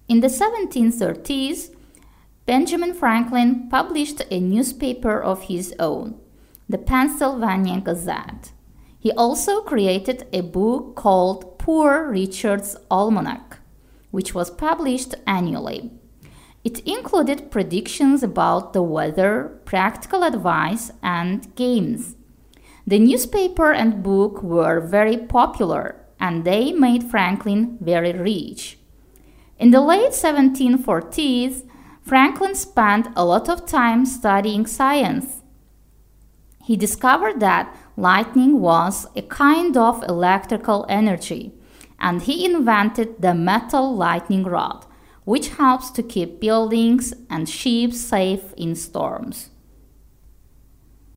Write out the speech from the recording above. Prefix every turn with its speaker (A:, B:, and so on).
A: In the 1730s, Benjamin Franklin published a newspaper of his own, the Pennsylvania Gazette. He also created a book called Poor Richard's Almanac, which was published annually. It included predictions about the weather, practical advice, and games. The newspaper and book were very popular, and they made Franklin very rich. In the late 1740s, Franklin spent a lot of time studying science. He discovered that lightning was a kind of electrical energy, and he invented the metal lightning rod, which helps to keep buildings and ships safe in storms.